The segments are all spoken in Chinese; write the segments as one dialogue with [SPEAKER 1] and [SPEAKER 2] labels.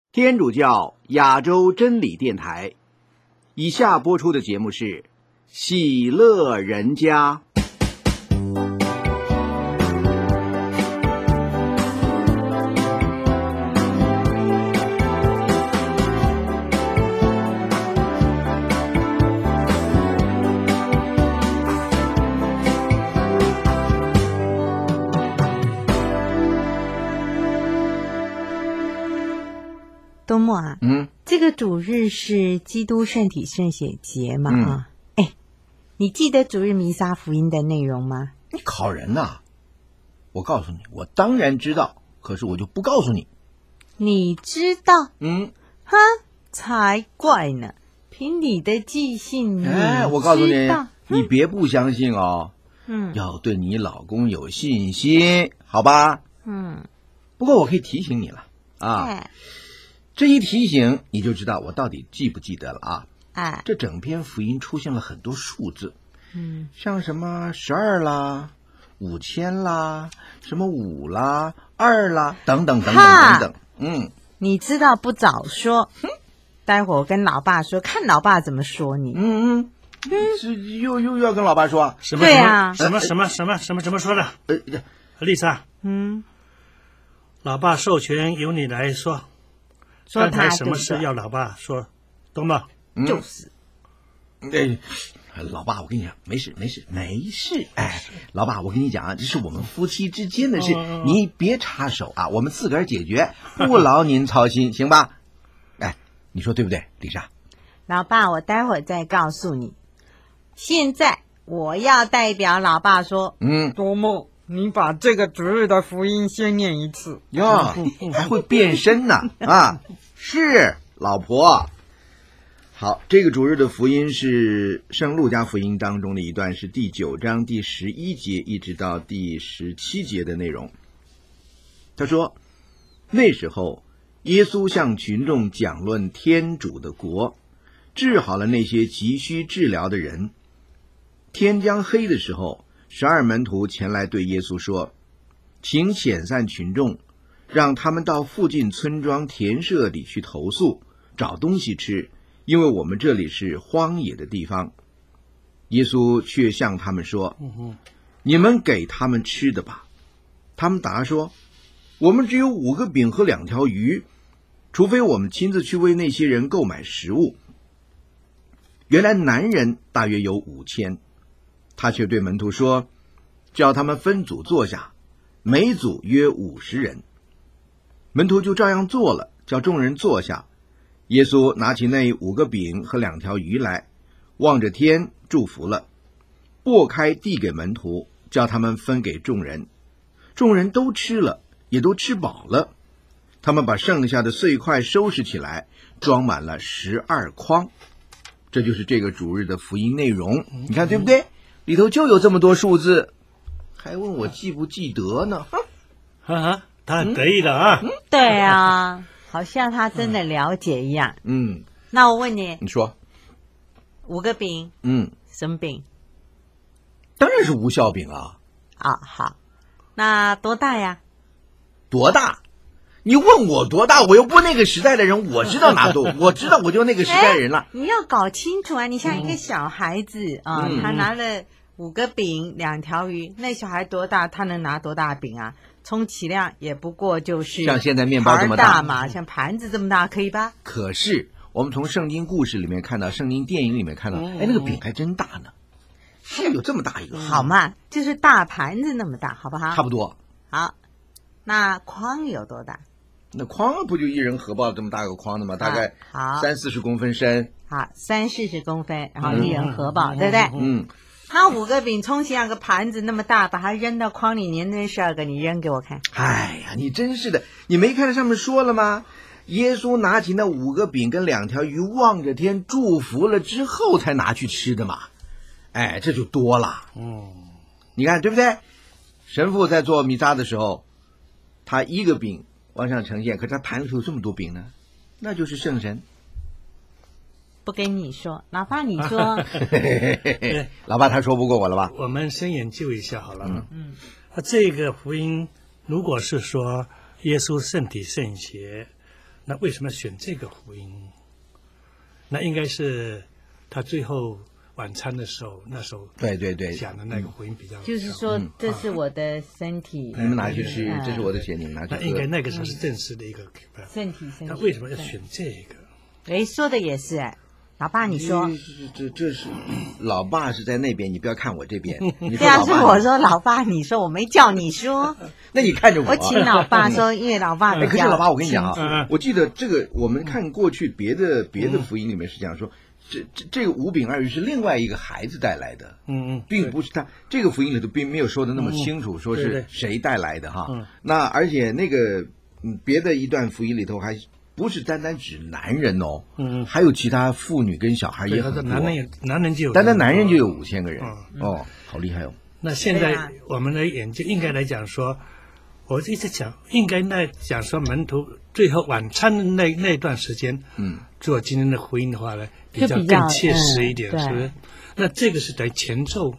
[SPEAKER 1] 天主教亚洲真理电台，以下播出的节目是《喜乐人家》。
[SPEAKER 2] 东木啊，这个主日是基督圣体圣血节嘛？你记得主日弥撒福音的内容吗？
[SPEAKER 3] 你考人呐！我告诉你，我当然知道，可是我就不告诉你。
[SPEAKER 2] 你知道？才怪呢！凭你的记性，
[SPEAKER 3] 我告诉你，你别不相信哦。要对你老公有信心，好吧？不过我可以提醒你了啊。这一提醒你就知道我到底记不记得了啊！这整篇福音出现了很多数字，像什么12啦、5000啦、什么5啦、2啦，等等等等等等。
[SPEAKER 2] 你知道不早说，待会儿我跟老爸说，看老爸怎么说你。
[SPEAKER 3] 是又要跟老爸说
[SPEAKER 4] 什么？
[SPEAKER 2] 对啊，
[SPEAKER 4] 什么说的？丽莎，老爸授权由你来说。刚才什么事要老爸说，懂吗？
[SPEAKER 2] 就是。
[SPEAKER 3] 老爸，我跟你讲，没事。老爸，我跟你讲啊，这是我们夫妻之间的事，你别插手啊，我们自个儿解决，不劳您操心，行吧？你说对不对，丽莎？
[SPEAKER 2] 老爸，我待会儿再告诉你。现在我要代表老爸说，
[SPEAKER 5] 多梦。你把这个主日的福音先念一次
[SPEAKER 3] 哟，还会变身呢是老婆。好，这个主日的福音是圣路加福音当中的一段，是第9章第11节一直到第17节的内容。他说，那时候耶稣向群众讲论天主的国，治好了那些急需治疗的人。天将黑的时候，12门徒前来对耶稣说，请遣散群众，让他们到附近村庄田舍里去投宿，找东西吃，因为我们这里是荒野的地方。耶稣却向他们说，你们给他们吃的吧。他们答说，我们只有5个饼和2条鱼，除非我们亲自去为那些人购买食物。原来男人大约有5000。他却对门徒说，叫他们分组坐下，每组约50人。门徒就照样做了，叫众人坐下。耶稣拿起那5个饼和2条鱼来，望着天祝福了，擘开递给门徒，叫他们分给众人。众人都吃了，也都吃饱了。他们把剩下的碎块收拾起来，装满了12筐。这就是这个主日的福音内容，你看对不对？里头就有这么多数字，还问我记不记得呢？
[SPEAKER 4] 他很得意的啊。
[SPEAKER 2] 对啊，好像他真的了解一样。那我问你，
[SPEAKER 3] 你说
[SPEAKER 2] 5个饼，什么饼？
[SPEAKER 3] 当然是无效饼啊。
[SPEAKER 2] 好，那多大呀？
[SPEAKER 3] 多大？你问我多大，我又不那个时代的人，我知道哪多，我知道我就那个时代人了。
[SPEAKER 2] 你要搞清楚啊！你像一个小孩子他拿了5个饼2条鱼，那小孩多大？他能拿多大饼啊？充其量也不过就是
[SPEAKER 3] 像现在面包这么
[SPEAKER 2] 大嘛，像盘子这么大，可以吧？
[SPEAKER 3] 可是我们从圣经故事里面看到，圣经电影里面看到，那个饼还真大呢，是有这么大一个。
[SPEAKER 2] 好嘛，就是大盘子那么大，好不好？
[SPEAKER 3] 差不多。
[SPEAKER 2] 好，那筐有多大？
[SPEAKER 3] 那筐不就一人合抱这么大个筐的吗？大概30-40公分深。
[SPEAKER 2] 好，30-40公分，然后一人合抱，对不对？他5个饼充其量个盘子那么大，把它扔到筐里，你那12个，你扔给我看。
[SPEAKER 3] 哎呀，你真是的，你没看上面说了吗？耶稣拿起那5个饼跟2条鱼，望着天祝福了之后才拿去吃的嘛。这就多了。你看对不对？神父在做弥撒的时候，他1个饼往上呈现，可是他盘里头有这么多饼呢，那就是圣神。
[SPEAKER 2] 不跟你说，老爸你说。
[SPEAKER 3] 老爸他说不过我了吧？
[SPEAKER 4] 我们先研究一下好了。这个福音如果是说耶稣圣体圣血那为什么选这个福音？那应该是他最后晚餐的时候，那时候
[SPEAKER 3] 对
[SPEAKER 4] 讲的那个福音比较，
[SPEAKER 2] 就是说这是我的身体，
[SPEAKER 3] 你们拿去吃，这是我的血，你们拿去喝。
[SPEAKER 4] 那应该那个时候是正式的一个
[SPEAKER 2] 身体。
[SPEAKER 4] 他为什么要选这个？
[SPEAKER 2] 哎，说的也是，老爸你说，
[SPEAKER 3] 这是老爸是在那边，你不要看我这边。你
[SPEAKER 2] 对啊，是
[SPEAKER 3] 说老爸，
[SPEAKER 2] 我说老爸你说，我没叫你说。
[SPEAKER 3] 那你看着
[SPEAKER 2] 我请老爸说，因为老爸比较
[SPEAKER 3] 可是老爸，我跟你讲
[SPEAKER 4] 嗯
[SPEAKER 3] 啊，我记得这个，我们看过去别的福音里面是讲说，这个5饼2鱼是另外一个孩子带来的，并不是他。这个福音里头并没有说的那么清楚，说是谁带来的哈。那而且那个别的一段福音里头还不是单单指男人哦，还有其他妇女跟小孩也很多。
[SPEAKER 4] 男人就有，
[SPEAKER 3] 单单男人就有5000个人哦，好厉害哦。
[SPEAKER 4] 那现在我们的研究应该来讲说，我一直讲应该来讲说门徒最后晚餐的那段时间，做今天的福音的话呢，比较更切实一点，是不是？那这个是在前奏，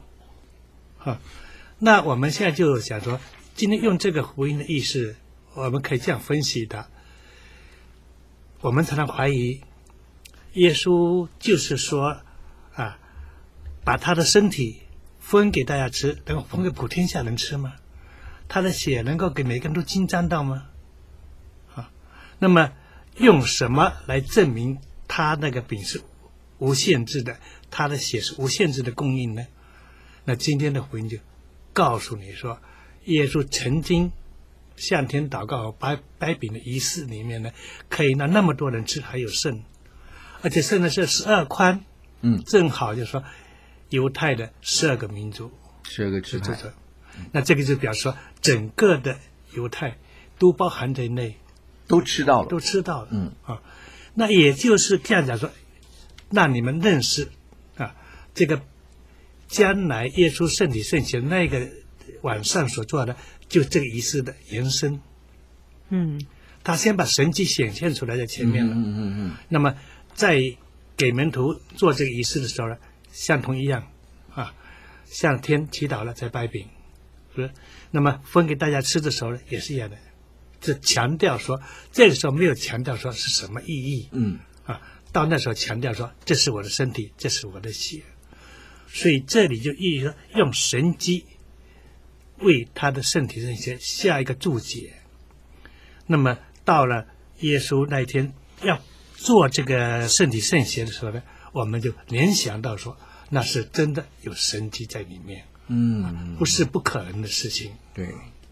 [SPEAKER 4] 那我们现在就想说，今天用这个福音的意思，我们可以这样分析它。我们常常怀疑，耶稣就是说把他的身体分给大家吃，能够分给普天下人吃吗？他的血能够给每个人都浸沾到吗？那么用什么来证明他那个饼是无限制的，他的血是无限制的供应呢？那今天的福音就告诉你说，耶稣曾经向天祷告掰饼的仪式里面呢，可以让那么多人吃，还有剩，而且剩的是12宽，正好就是说犹太的12个民族
[SPEAKER 3] ，12个支派。
[SPEAKER 4] 那这个就表示说，整个的犹太都包含在内，
[SPEAKER 3] 都吃到了，
[SPEAKER 4] 那也就是这样讲说，让你们认识这个将来耶稣圣体圣血那个晚上所做的，就这个仪式的延伸。他先把神迹显现出来在前面了，那么在给门徒做这个仪式的时候呢，相同一样向天祈祷了再掰饼，是不是？那么分给大家吃的时候呢，也是一样的，这强调说，这个时候没有强调说是什么意义，到那时候强调说这是我的身体，这是我的血，所以这里就意义说用神迹为他的圣体圣血下一个注解。那么到了耶稣那一天要做这个圣体圣血的时候呢，我们就联想到说，那是真的有神迹在里面，不是不可能的事情。
[SPEAKER 3] 对。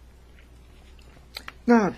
[SPEAKER 3] 那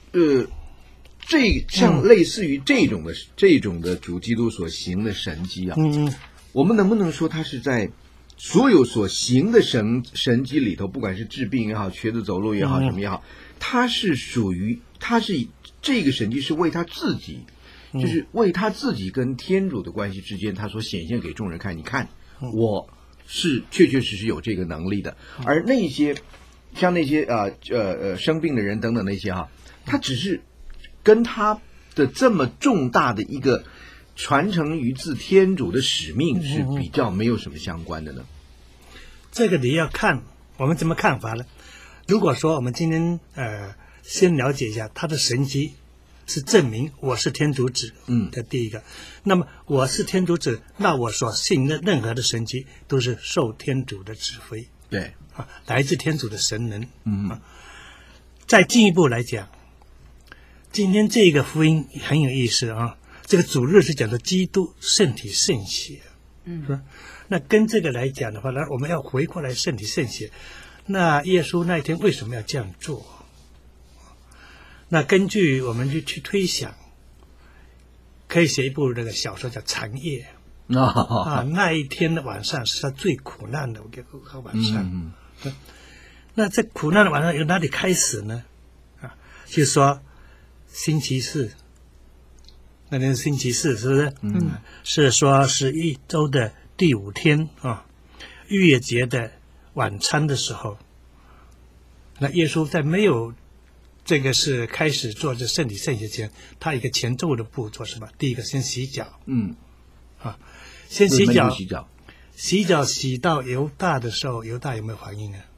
[SPEAKER 3] 像类似于这种的主基督所行的神迹啊，我们能不能说他是在所有所行的神迹里头，不管是治病也好，瘸子走路也好，什么也好，他是这个神迹是为他自己，就是为他自己跟天主的关系之间，他所显现给众人看。你看，我是确确实实有这个能力的。而那些像那些生病的人等等那些他只是跟他的这么重大的一个传承于自天主的使命是比较没有什么相关的呢？
[SPEAKER 4] 这个你要看我们怎么看法呢？如果说我们今天先了解一下他的神迹是证明我是天主子的第一个，那么我是天主子，那我所信的任何的神迹都是受天主的指挥，
[SPEAKER 3] 对
[SPEAKER 4] 来自天主的神能。再进一步来讲，今天这个福音很有意思这个主日是讲的基督圣体圣血，是吧？那跟这个来讲的话呢，我们要回过来圣体圣血。那耶稣那一天为什么要这样做？那根据我们去推想，可以写一部那个小说叫《长夜》那一天的晚上是他最苦难的晚上。那这苦难的晚上由哪里开始呢？就是说星期四，那天星期四是不是？是说是一周的第5天逾越节的晚餐的时候，那耶稣在没有这个是开始做这圣体圣血前，他一个前奏的步骤是吧？第一个先洗脚，先洗脚，洗到犹大的时候，犹大有没有反应啊？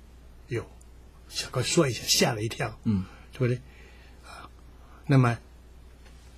[SPEAKER 4] 有，小哥说一下，吓了一跳，对不对？那么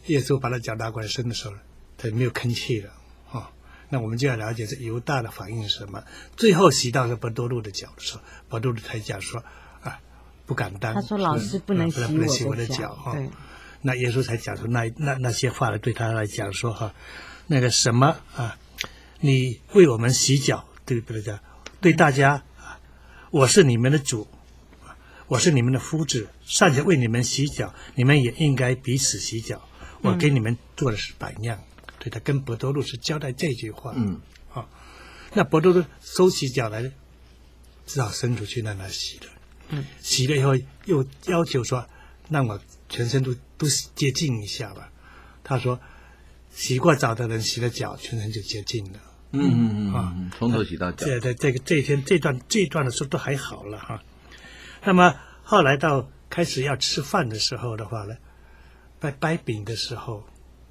[SPEAKER 4] 耶稣把他脚拿过来伸的时候，他没有吭气了那我们就要了解这犹大的反应是什么。最后洗到伯多禄的脚的时候，伯多禄才讲说不敢当，
[SPEAKER 2] 他说老师不能洗我的脚
[SPEAKER 4] 对，那耶稣才讲出那些话来对他来讲说那个什么你为我们洗脚，对不对？对大家我是你们的主，我是你们的夫子，尚且为你们洗脚，你们也应该彼此洗脚。我给你们做的是榜样。对，他跟伯多禄是交代这句话。那伯多禄收起脚来，只好伸出去让他洗了。洗了以后又要求说，让我全身都洁净一下吧。他说，洗过澡的人洗了脚，全身就洁净了。
[SPEAKER 3] 从头洗到脚。
[SPEAKER 4] 这一天这段的时候都还好了那么后来到开始要吃饭的时候的话呢，掰饼的时候，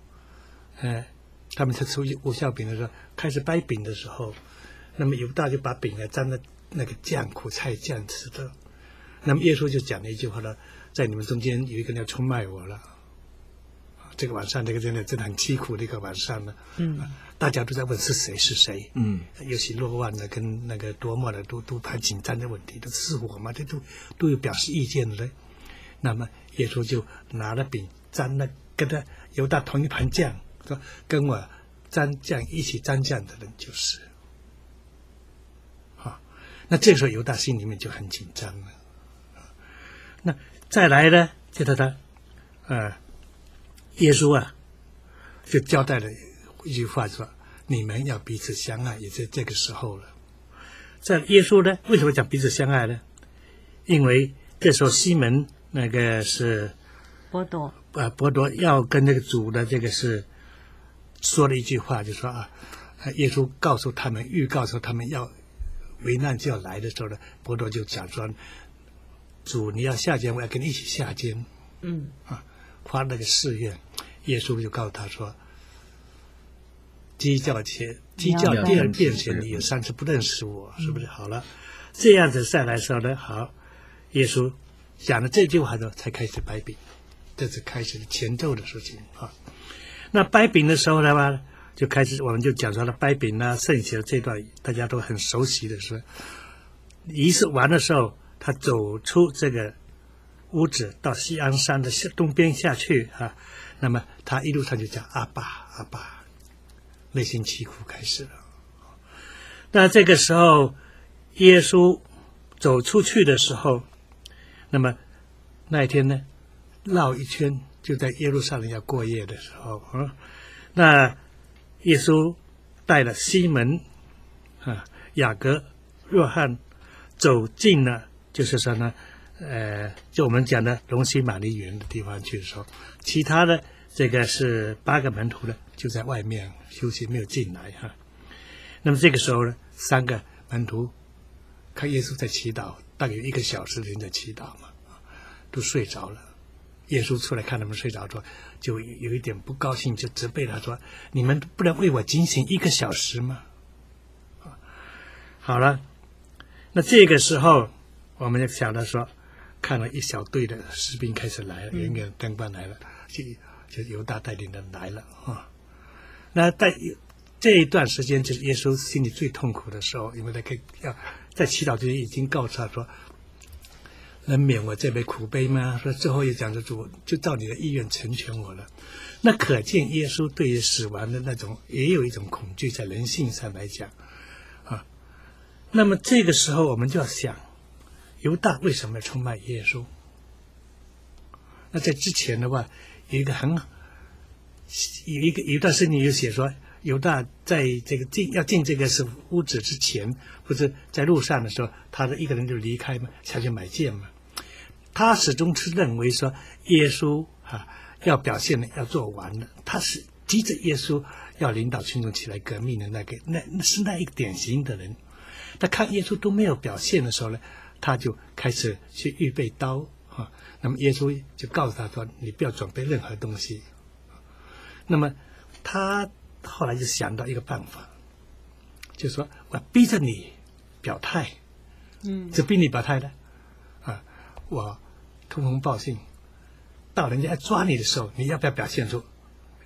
[SPEAKER 4] 他们在吃无酵饼的时候，开始掰饼的时候，那么犹大就把饼沾了那个酱，苦菜酱吃的。那么耶稣就讲了一句话呢，在你们中间有一个人要出卖我了。这个晚上，这个真的很凄苦的一个晚上呢。大家都在问是谁。尤其若望的跟那个多默的都很紧张的问题，都是我吗？这都有表示意见的嘞。那么耶稣就拿了饼沾了，跟他犹大同一盘酱，说跟我沾酱一起沾酱的人就是。那这个时候犹大心里面就很紧张了。那再来呢，就他耶稣就交代了一句话说，你们要彼此相爱，也在这个时候了。在耶稣呢，为什么讲彼此相爱呢？因为这时候西门那个是伯多要跟那个主的这个是说了一句话，就说耶稣告诉他们，预告说他们要危难就要来的时候呢，伯多就讲说，主你要下监，我要跟你一起下监。发那个誓愿，耶稣就告诉他说，鸡叫第二遍前你有3次不认识我，是不是？好了，这样子再来说呢，好，耶稣讲了这句话之后，才开始掰饼，这是开始前奏的事情那掰饼的时候呢，就开始我们就讲说了掰饼圣洗的这段，大家都很熟悉的是，仪式完的时候，他走出这个屋子到西安山的东边下去那么他一路上就讲阿爸阿爸，内心凄苦开始了。那这个时候耶稣走出去的时候，那么那一天呢，绕一圈就在耶路撒冷要过夜的时候那耶稣带了西门雅各约翰走进了，就是说呢就我们讲的龙西玛丽园的地方去的时候，其他的这个是8个门徒呢，就在外面休息，没有进来那么这个时候呢，3个门徒看耶稣在祈祷，大概有1个小时的人在祈祷嘛，都睡着了。耶稣出来看他们睡着，说就有一点不高兴，就责备他说：“你们不能为我警醒1个小时吗？”好了，那这个时候我们就想到说，看了一小队的士兵开始来了，远远灯光来了，就犹大带领的来了那在这一段时间，就是耶稣心里最痛苦的时候，因为他要在祈祷之前已经告诉他说：“能免我这杯苦杯吗？”说最后也讲着主，就照你的意愿成全我了。那可见耶稣对于死亡的那种也有一种恐惧，在人性上来讲那么这个时候我们就要想，犹大为什么要出卖耶稣？那在之前的话，有一段圣经有写说，犹大在这个要进这个是屋子之前，不是在路上的时候，他的一个人就离开嘛，下去买剑嘛。他始终是认为说耶稣要表现的要做完了，他是急着耶稣要领导群众起来革命的那是那一个典型的人。他看耶稣都没有表现的时候呢，他就开始去预备刀那么耶稣就告诉他说：“你不要准备任何东西。”那么他后来就想到一个办法，就说我逼着你表态，就逼你表态的我通风报信，到人家要抓你的时候，你要不要表现出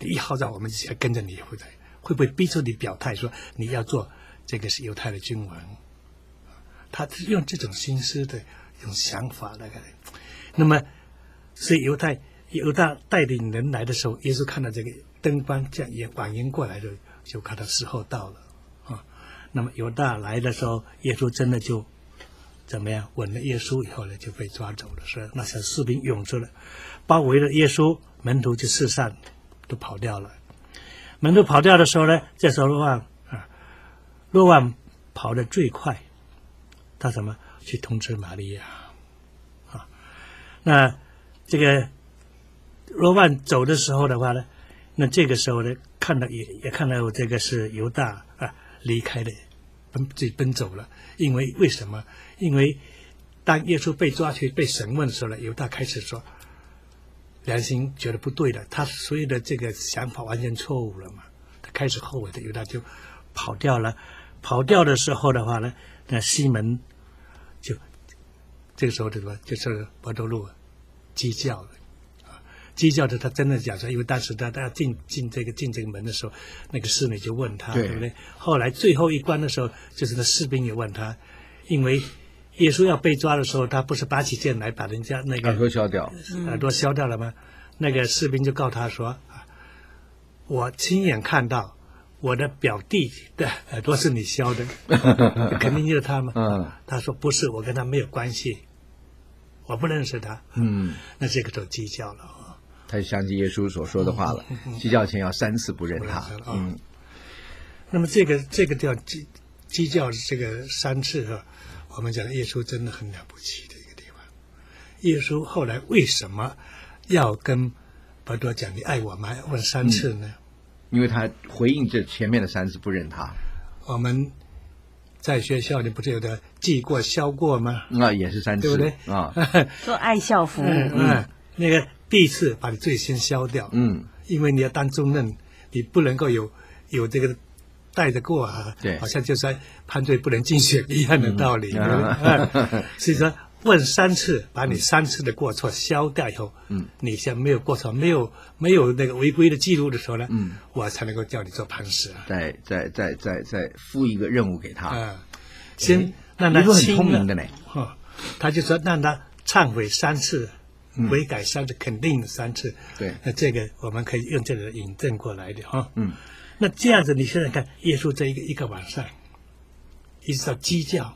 [SPEAKER 4] 你一号召我们就要跟着你，会不会逼出你表态说你要做这个是犹太的君王？他用这种心思的一种想法来。那么，所以犹大带领人来的时候，耶稣看到这个灯光这样往迎过来的，就看到时候到了啊。那么犹大来的时候，耶稣真的就怎么样吻了耶稣以后呢，就被抓走了。是那些士兵涌出来，包围了耶稣，门徒就四散，都跑掉了。门徒跑掉的时候呢，这时候若望跑得最快，他什么去通知玛利亚啊？那这个若望走的时候的话呢，那这个时候呢，看到也看到这个是犹大离开的，自己奔走了。因为为什么？因为当耶稣被抓去被审问的时候呢，犹大开始说良心觉得不对了，他所有的这个想法完全错误了嘛，他开始后悔的，犹大就跑掉了。跑掉的时候的话呢，那西门就这个时候的什么，就是伯多禄鸡叫了。鸡叫的，他真的讲说，因为当时他进这个门的时候，那个侍女就问他，对不对？后来最后一关的时候，就是那士兵也问他，因为耶稣要被抓的时候，他不是拔起剑来把人家那个
[SPEAKER 3] 耳朵削掉，
[SPEAKER 4] 耳朵削掉了吗？那个士兵就告他说，我亲眼看到我的表弟的耳朵是你削的，肯定就是他嘛。他说不是，我跟他没有关系，我不认识他。那这个就鸡叫了。
[SPEAKER 3] 他就想起耶稣所说的话了，鸡叫前要3次不认他。
[SPEAKER 4] 那么这个叫鸡叫这个3次我们讲耶稣真的很了不起的一个地方。耶稣后来为什么要跟伯多讲你爱我吗？问3次呢？
[SPEAKER 3] 因为他回应这前面的3次不认他。
[SPEAKER 4] 我们在学校里不是有的记过消过吗？
[SPEAKER 3] 也是3次，
[SPEAKER 4] 对不对？
[SPEAKER 2] 做爱校服。
[SPEAKER 4] 那个第一次把你罪先消掉，因为你要当中任，你不能够有这个带着过
[SPEAKER 3] 对，
[SPEAKER 4] 好像就是判罪不能竞选一样的道理。所以说问3次，把你3次的过错消掉以后，你现在没有过错，没有那个违规的记录的时候呢，我才能够叫你做磐石。
[SPEAKER 3] 再付一个任务给他，
[SPEAKER 4] 先让他
[SPEAKER 3] 很聪明的呢。
[SPEAKER 4] 他就说让他忏悔3次。悔改3次，肯定3次。
[SPEAKER 3] 对，
[SPEAKER 4] 那这个我们可以用这个引证过来的那这样子，你现在看耶稣这一个晚上，一直到鸡叫，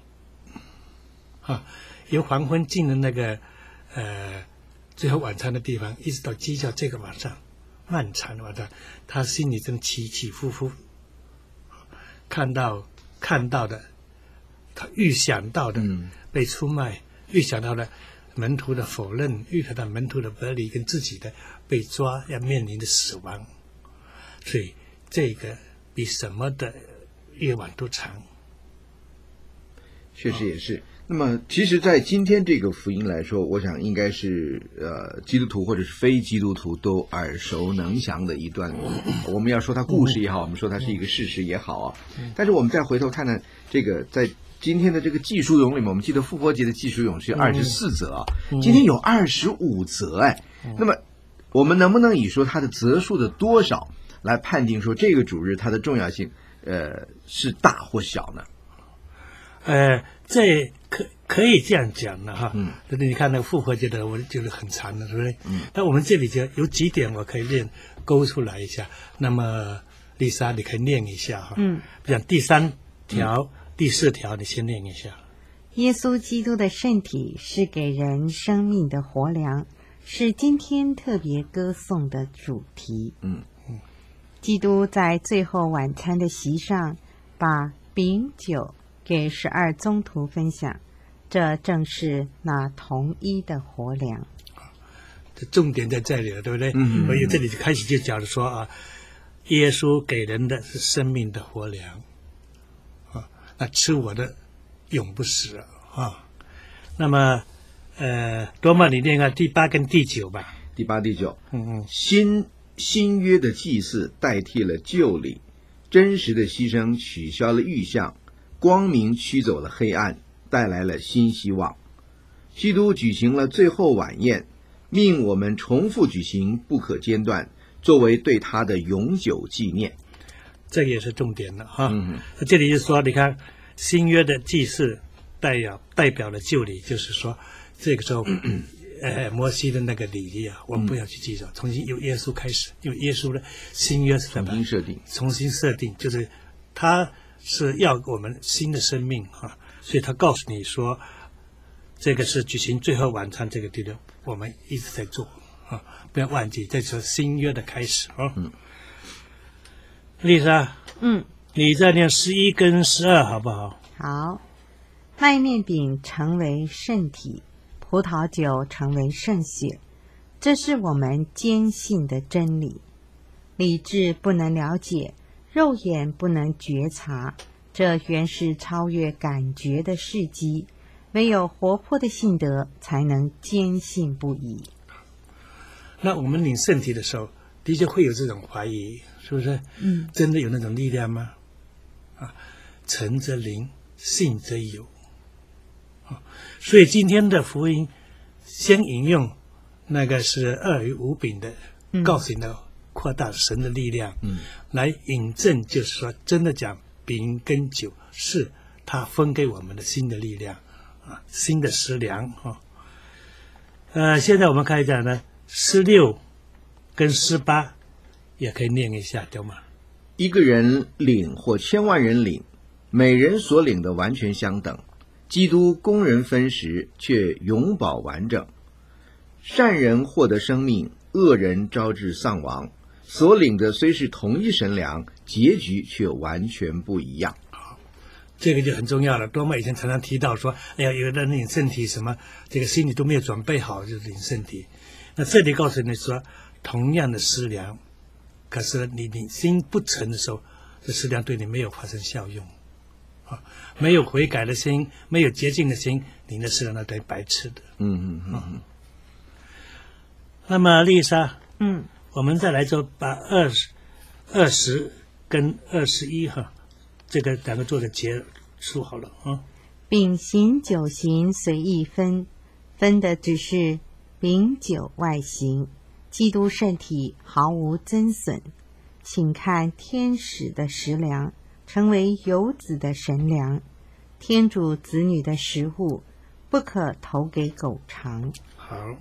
[SPEAKER 4] 由黄昏进的那个最后晚餐的地方，一直到鸡叫这个晚上，漫长的晚上，他心里真起起伏伏，看到的，他预想到的被出卖，预想到的。门徒的否认，预想到门徒的隔离跟自己的被抓要面临的死亡，所以这个比什么的夜晚都长。
[SPEAKER 3] 确实也是。那么，其实，在今天这个福音来说，我想应该是基督徒或者是非基督徒都耳熟能详的一段。我们要说它故事也好，我们说它是一个事实也好啊。但是我们再回头看看这个在。今天的这个记述咏里面，我们记得复活节的记述咏是24则今天有25则那么我们能不能以说它的则数的多少来判定说这个主日它的重要性是大或小呢？
[SPEAKER 4] 这可以这样讲的你看那个复活节的，我觉得很长的，对不对？那我们这里就有几点我可以勾出来一下。那么丽莎，你可以念一下比如第3条。第4条，你先念一下。
[SPEAKER 2] 耶稣基督的身体是给人生命的活粮，是今天特别歌颂的主题。基督在最后晚餐的席上，把饼酒给12宗徒分享，这正是那同一的活粮。
[SPEAKER 4] 这重点在这里了，对不对？所以这里就开始就讲说耶稣给人的是生命的活粮。那吃我的永不死那么多么你念第8跟第9吧。
[SPEAKER 3] 第8、第9。新约的祭祀代替了旧礼，真实的牺牲取消了预象，光明驱走了黑暗，带来了新希望。基督举行了最后晚宴，命我们重复举行，不可间断， 作为对他的永久纪念。
[SPEAKER 4] 这个也是重点了哈。这里就说，你看新约的祭祀代表了旧礼，就是说这个时候摩西的那个礼仪啊，我们不要去记着，重新由耶稣开始，因为耶稣的新约是什么？重新设定，就是他是要我们新的生命啊，所以他告诉你说，这个是举行最后晚餐这个地方，我们一直在做啊，不要忘记，这是新约的开始啊。丽莎，你再念11跟12好不好？
[SPEAKER 2] 好，麦面饼成为圣体，葡萄酒成为圣血，这是我们坚信的真理。理智不能了解，肉眼不能觉察，这原是超越感觉的事迹。唯有活泼的信德，才能坚信不疑。
[SPEAKER 4] 那我们领圣体的时候，的确会有这种怀疑，是不是？真的有那种力量吗？诚则灵，信则有。所以今天的福音先引用那个是2鱼5饼的，告诉你的扩大神的力量，来引证，就是说真的讲饼跟酒是他分给我们的新的力量啊，新的食粮啊。现在我们开始讲呢，16跟18也可以念一下，对吗？
[SPEAKER 3] 一个人领或千万人领，每人所领的完全相等。基督供人分食，却永保完整。善人获得生命，恶人招致丧亡。所领的虽是同一神粮，结局却完全不一样。
[SPEAKER 4] 这个就很重要了。多玛以前常常提到说，哎呀，有的人领圣体什么，这个心里都没有准备好，就是领圣体。那这里告诉你说，同样的食粮，可是你心不诚的时候，这食粮对你没有发生效用。没有悔改的心，没有洁净的心，你的食粮那等于白吃的。那么丽莎，我们再来做把20跟21哈，这个两个做的结束好了啊。
[SPEAKER 2] 饼形酒形随意分，分的只是饼酒外形，基督圣体毫无增损。请看天使的食粮，成为游子的神粮，天主子女的食物，不可投给狗尝。
[SPEAKER 4] 好，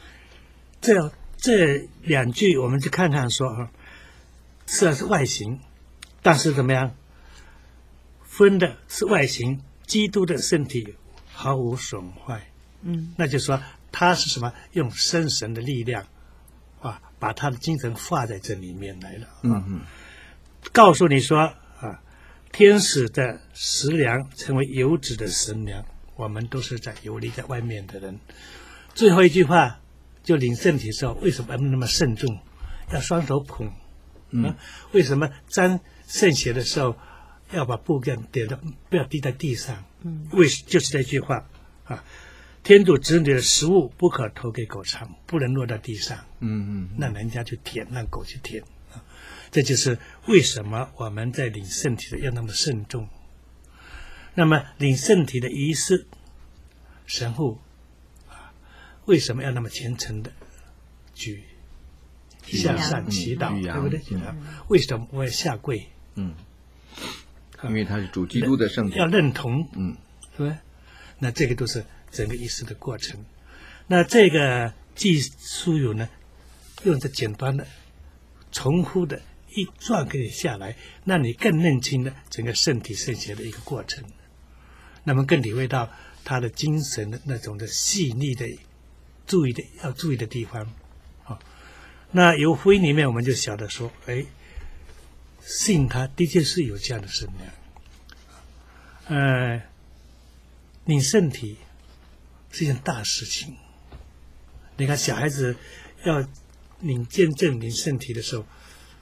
[SPEAKER 4] 这两句我们就看看说啊，虽然是外形，但是怎么样？分的是外形，基督的身体毫无损坏。那就说他是什么？用圣神的力量啊，把他的精神化在这里面来了啊。告诉你说啊，天使的食粮成为游子的神粮，我们都是在游离在外面的人。最后一句话，就领圣体的时候，为什么那么慎重？要双手捧。为什么沾圣血的时候要把布给点的，不要滴在地上？就是这句话啊，天主子女的食物不可投给狗尝，不能落在地上。让人家去舔，让狗去舔。这就是为什么我们在领圣体的要那么慎重。那么领圣体的仪式，神父为什么要那么虔诚的向上祈祷，对不对？为什么我要下跪？
[SPEAKER 3] 因为他是主基督的圣体，
[SPEAKER 4] 要认同，是吧？那这个都是整个仪式的过程。那这个祭书有呢，用这简单的、重复的一转给你下来，让你更认清了整个圣体圣血的一个过程，那么更体会到他的精神的那种的细腻的、要注意的地方。那由福音里面我们就晓得说，信他的确是有这样的神量。领圣体是一件大事情。你看小孩子要领见证领圣体的时候，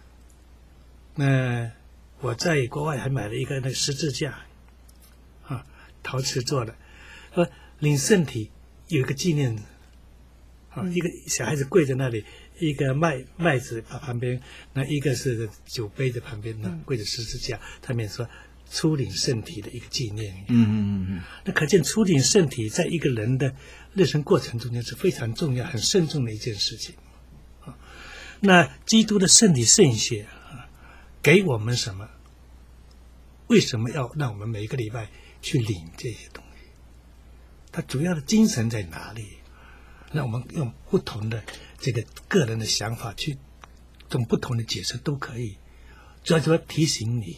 [SPEAKER 4] 我在国外还买了一个那个十字架，陶瓷做的，领圣体有一个纪念，一个小孩子跪在那里，一个麦子旁边，那一个是酒杯的旁边，那跪着十字架，上面说初领圣体的一个纪念。那可见初领圣体在一个人的日程过程中间是非常重要、很慎重的一件事情。 那基督的圣体圣血给我们什么？为什么要让我们每个礼拜去领这些东西？它主要的精神在哪里？那我们用不同的这个个人的想法去用不同的解释都可以，主要提醒你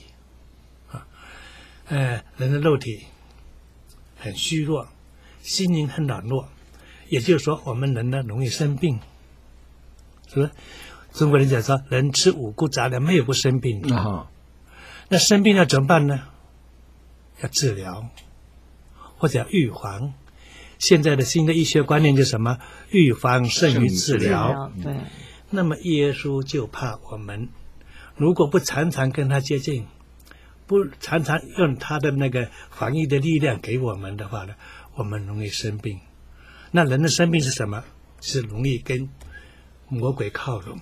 [SPEAKER 4] 人的肉体很虚弱，心灵很软弱，也就是说我们人呢容易生病，是不是？中国人讲说人吃五谷杂粮没有不生病的那生病要怎么办呢？要治疗或者要预防。现在的新的医学观念就是什么？预防胜于治疗。
[SPEAKER 2] 对。
[SPEAKER 4] 那么耶稣就怕我们如果不常常跟他接近，不常常用他的那个防疫的力量给我们的话呢，我们容易生病。那人的生病是什么？是容易跟魔鬼靠拢。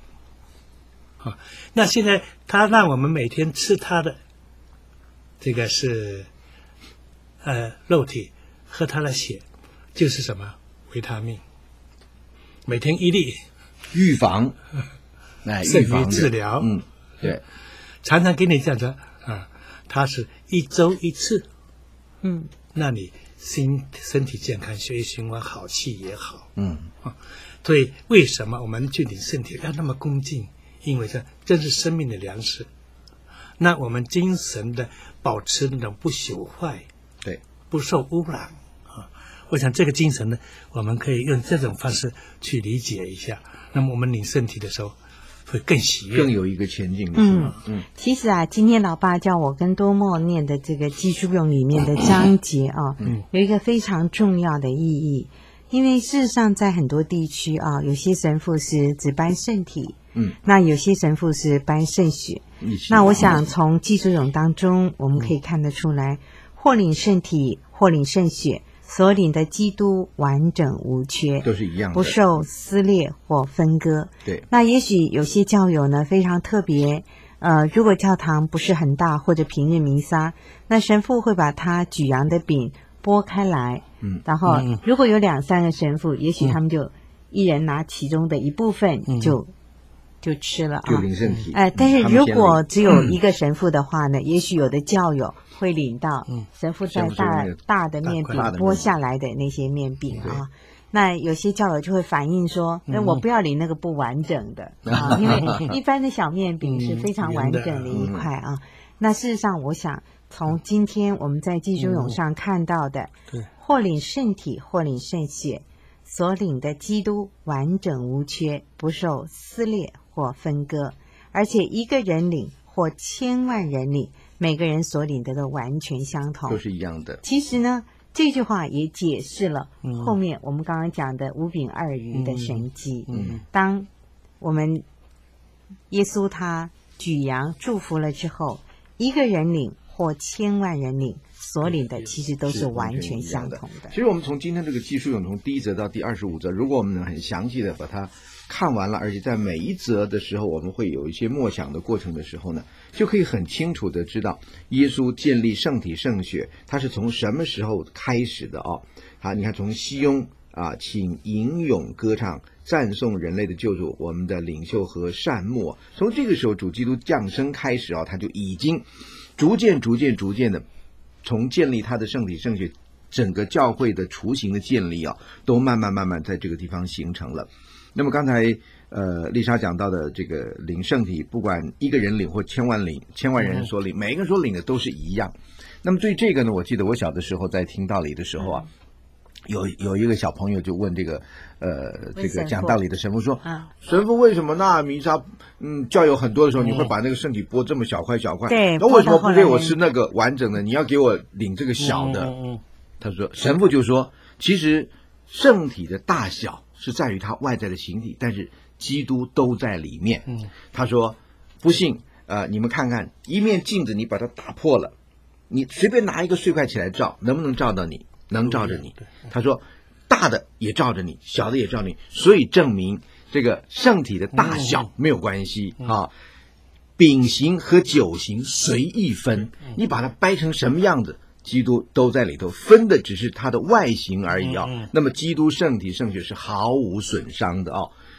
[SPEAKER 4] 那现在他让我们每天吃他的这个是肉体，喝他的血，就是什么？维他命，每天1粒，
[SPEAKER 3] 预防，
[SPEAKER 4] 胜于治疗。
[SPEAKER 3] 对，
[SPEAKER 4] 常常给你这样子它是1周1次，那你身体健康，血液循环好，气也好，所以为什么我们去领圣体要那么恭敬？因为这是生命的粮食，那我们精神的保持那种不朽坏，
[SPEAKER 3] 对，
[SPEAKER 4] 不受污染我想这个精神呢，我们可以用这种方式去理解一下。那么我们领圣体的时候，会更喜悦，
[SPEAKER 3] 更有一个前进的
[SPEAKER 2] 其实今天老爸叫我跟多默念的这个基督咏里面的章节有一个非常重要的意义。因为事实上在很多地区有些神父是只颁圣体，那有些神父是颁圣血。那我想从基督咏当中我们可以看得出来，或领圣体或领圣血，所领的基督完整无缺，
[SPEAKER 3] 都是一样的，
[SPEAKER 2] 不受撕裂或分割。
[SPEAKER 3] 对，
[SPEAKER 2] 那也许有些教友呢非常特别，如果教堂不是很大或者平日弥撒，那神父会把他举扬的饼拨开来，然后如果有2-3个神父，也许他们就一人拿其中的一部分就吃了
[SPEAKER 3] 就领圣体。
[SPEAKER 2] 但是如果只有一个神父的话呢，也许有的教友会领到神父在大的面饼剥下来的那些面饼那有些教友就会反映说，我不要领那个不完整的因为一般的小面饼是非常完整的一块那事实上我想从今天我们在基督咏上看到的或领圣体或领圣血，所领的基督完整无缺，不受撕裂或分割，而且一个人领或1000万人领，每个人所领的都完全相同，
[SPEAKER 3] 都是一样的。
[SPEAKER 2] 其实呢这句话也解释了后面我们刚刚讲的5饼2鱼的神迹。当我们耶稣他举扬祝福了之后，一个人领或1000万人领，所领的其实都是完全相同的。
[SPEAKER 3] 其实我们从今天这个基督咏从第1则到第25则，如果我们能很详细的把它看完了，而且在每一则的时候我们会有一些默想的过程的时候呢，就可以很清楚的知道耶稣建立圣体圣血它是从什么时候开始的你看从西雍请吟咏歌唱赞颂人类的救主，我们的领袖和善牧从这个时候主基督降生开始他就已经逐渐的从建立他的圣体圣血，整个教会的雏形的建立都慢慢在这个地方形成了。那么刚才丽莎讲到的这个领圣体，不管一个人领或1000万人所领，每一个人所领的都是一样。那么对这个呢，我记得我小的时候在听道理的时候有一个小朋友就问这个讲道理的神父说，神父为什么那弥撒教友很多的时候你会把那个圣体剥这么小块，
[SPEAKER 2] 对，
[SPEAKER 3] 那为什么不给我吃那个完整的，你要给我领这个小的？他说神父就说，其实圣体的大小是在于它外在的形体，但是基督都在里面。他说不信你们看看一面镜子，你把它打破了，你随便拿一个碎块起来照，能不能照到你？能照着你。他说大的也照着你，小的也照着你，所以证明这个圣体的大小没有关系饼形和酒形随意分，你把它掰成什么样子，基督都在里头，分的只是它的外形而已那么基督圣体圣血是毫无损伤的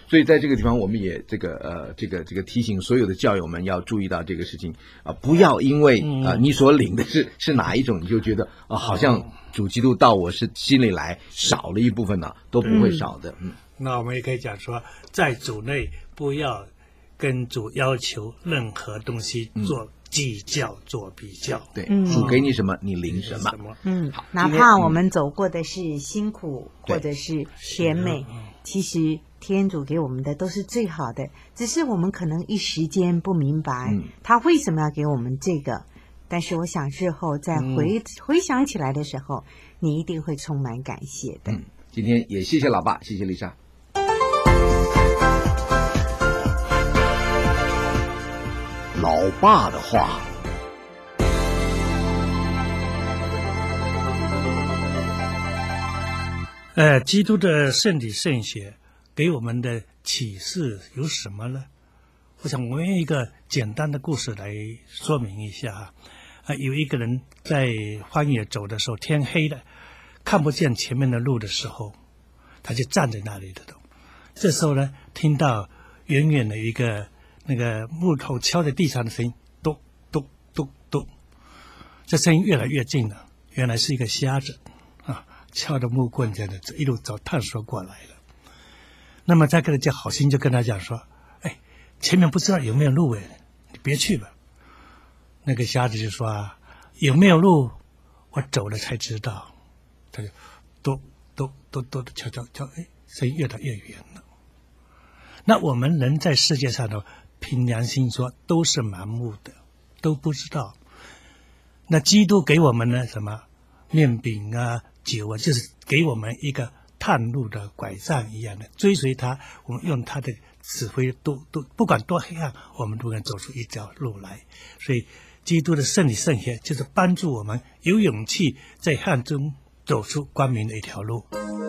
[SPEAKER 3] 所以在这个地方，我们也这个提醒所有的教友们要注意到这个事情不要因为你所领的是哪一种，你就觉得好像主基督到我是心里来少了一部分呢，都不会少的。
[SPEAKER 4] 那我们也可以讲说，在主内不要跟主要求任何东西做计较、做比较。
[SPEAKER 3] 对，主给你什么，你领什么。
[SPEAKER 2] 好，哪怕我们走过的是辛苦或者是甜美，其实天主给我们的都是最好的，只是我们可能一时间不明白他为什么要给我们这个。但是我想日后再回想起来的时候，你一定会充满感谢的。
[SPEAKER 3] 今天也谢谢老爸，谢谢丽莎。老爸的话。
[SPEAKER 4] 基督的圣体圣血给我们的启示有什么呢？我想我们用一个简单的故事来说明一下有一个人在荒野走的时候，天黑了，看不见前面的路的时候，他就站在那里的。这时候呢，听到远远的一个那个木头敲在地上的声音，咚咚咚咚，这声音越来越近了，原来是一个瞎子敲着木棍这样的一路走探索过来了。那么这个人就好心就跟他讲说，前面不知道有没有路你别去吧。那个瞎子就说有没有路我走了才知道。他就咚咚咚咚的敲，声音越来越远了。那我们人在世界上呢，凭良心说都是盲目的，都不知道。那基督给我们呢什么面饼酒就是给我们一个探路的拐杖一样的，追随他，我们用他的指挥都不管多黑暗，我们都能走出一条路来。所以基督的圣体圣血就是帮助我们有勇气在黑暗中走出光明的一条路。